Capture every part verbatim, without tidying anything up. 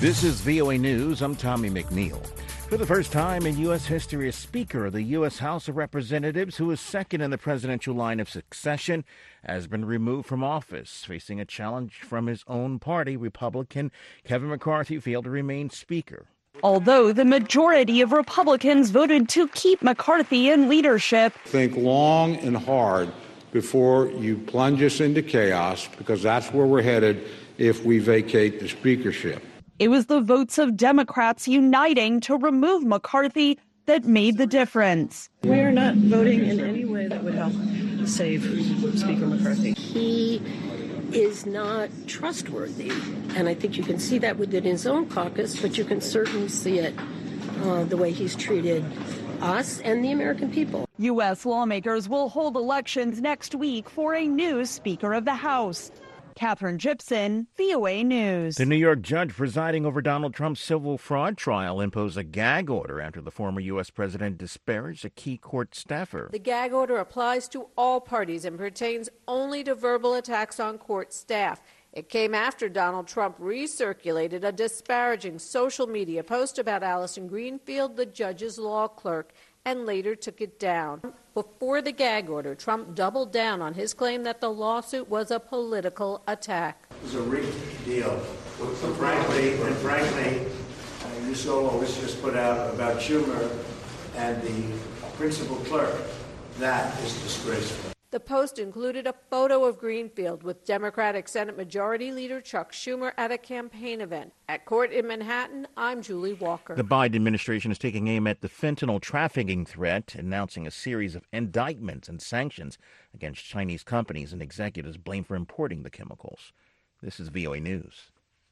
This is V O A News. I'm Tommy McNeil. For the first time in U S history, a Speaker of the U S House of Representatives, who is second in the presidential line of succession, has been removed from office. Facing a challenge from his own party, Republican Kevin McCarthy failed to remain Speaker. Although the majority of Republicans voted to keep McCarthy in leadership. Think long and hard before you plunge us into chaos, because that's where we're headed if we vacate the speakership. It was the votes of Democrats uniting to remove McCarthy that made the difference. We are not voting in any way that would help save Speaker McCarthy. He is not trustworthy, and I think you can see that within his own caucus, but you can certainly see it uh, the way he's treated us and the American people. U S lawmakers will hold elections next week for a new Speaker of the House. Catherine Gibson, V O A News. The New York judge presiding over Donald Trump's civil fraud trial imposed a gag order after the former U S president disparaged a key court staffer. The gag order applies to all parties and pertains only to verbal attacks on court staff. It came after Donald Trump recirculated a disparaging social media post about Allison Greenfield, the judge's law clerk, and later took it down. Before the gag order, Trump doubled down on his claim that the lawsuit was a political attack. It was a rigged deal. And frankly, and frankly, uh, you saw what was just put out about Schumer and the principal clerk. That is disgraceful. The post included a photo of Greenfield with Democratic Senate Majority Leader Chuck Schumer at a campaign event. At court in Manhattan, I'm Julie Walker. The Biden administration is taking aim at the fentanyl trafficking threat, announcing a series of indictments and sanctions against Chinese companies and executives blamed for importing the chemicals. This is V O A News.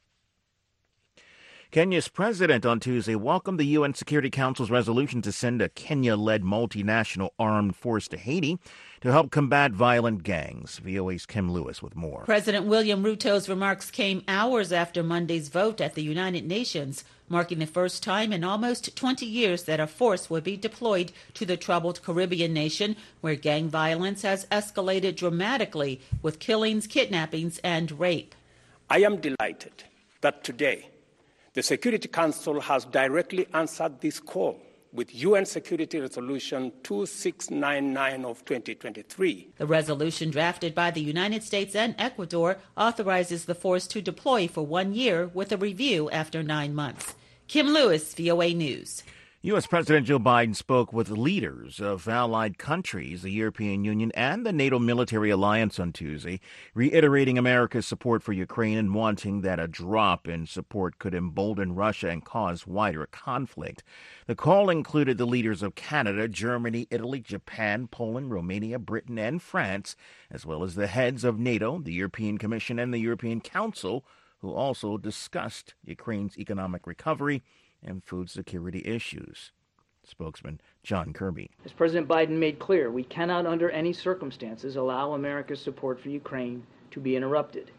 Kenya's president on Tuesday welcomed the U N Security Council's resolution to send a Kenya-led multinational armed force to Haiti to help combat violent gangs. V O A's Kim Lewis with more. President William Ruto's remarks came hours after Monday's vote at the United Nations, marking the first time in almost twenty years that a force would be deployed to the troubled Caribbean nation, where gang violence has escalated dramatically with killings, kidnappings, and rape. I am delighted that today the Security Council has directly answered this call with U N Security Resolution two six nine nine of twenty twenty-three. The resolution, drafted by the United States and Ecuador, authorizes the force to deploy for one year with a review after nine months. Kim Lewis, V O A News. U S. President Joe Biden spoke with leaders of allied countries, the European Union, and the NATO military alliance on Tuesday, reiterating America's support for Ukraine and wanting that a drop in support could embolden Russia and cause wider conflict. The call included the leaders of Canada, Germany, Italy, Japan, Poland, Romania, Britain, and France, as well as the heads of NATO, the European Commission, and the European Council, who also discussed Ukraine's economic recovery and food security issues. Spokesman John Kirby. As President Biden made clear, we cannot under any circumstances allow America's support for Ukraine to be interrupted.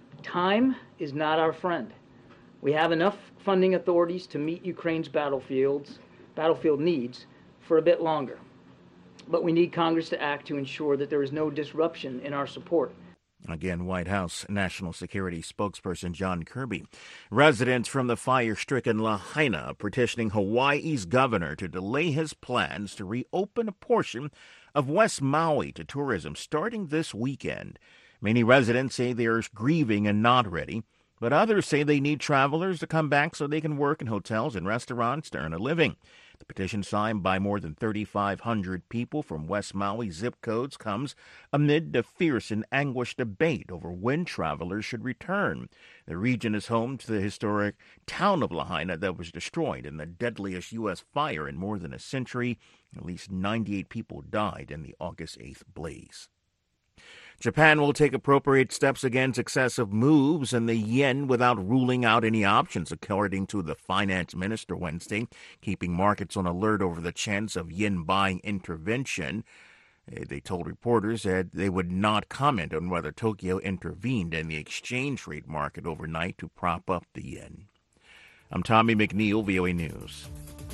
Time is not our friend. We have enough funding authorities to meet Ukraine's battlefields, battlefield needs for a bit longer. But we need Congress to act to ensure that there is no disruption in our support. Again, White House National Security spokesperson John Kirby. Residents from the fire-stricken Lahaina petitioning Hawaii's governor to delay his plans to reopen a portion of West Maui to tourism starting this weekend. Many residents say they are grieving and not ready, but others say they need travelers to come back so they can work in hotels and restaurants to earn a living. The petition, signed by more than thirty-five hundred people from West Maui zip codes, comes amid the fierce and anguished debate over when travelers should return. The region is home to the historic town of Lahaina that was destroyed in the deadliest U S fire in more than a century. At least ninety-eight people died in the August eighth blaze. Japan will take appropriate steps against excessive moves in the yen without ruling out any options, according to the finance minister Wednesday, keeping markets on alert over the chance of yen buying intervention. They told reporters that they would not comment on whether Tokyo intervened in the exchange rate market overnight to prop up the yen. I'm Tommy McNeil, V O A News.